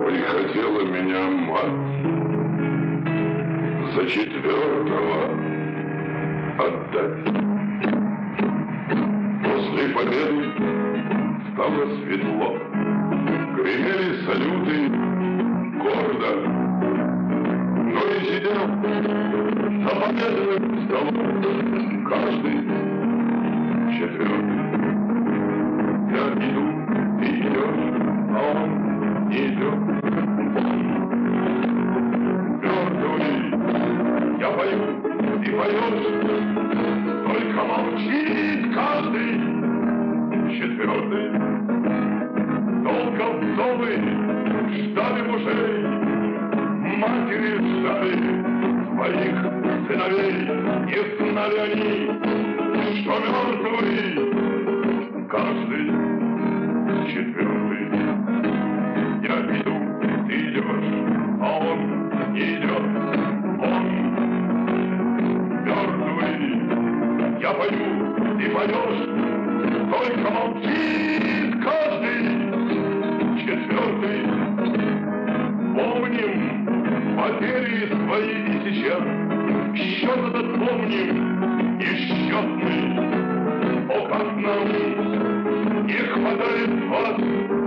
Ой, хотела меня мать за четвертого отдать. После победы стало светло, гремели салюты гордо. Но и сидел за победным столом каждый четвертый. Я иду, ты идешь, а он не идет. Мертвый, я пою, ты поешь, только молчит каждый четвертый. Долго вдовы ждали мужей, матери ждали своих сыновей. Не знали они, что мертвый каждый четвертый. Я иду, ты идешь, а он не идет. Он мертвый, я пою, ты поешь, только молчит каждый четвертый. Помним потери свои и сейчас, счет этот помним несчетный. О, как нам не хватает вас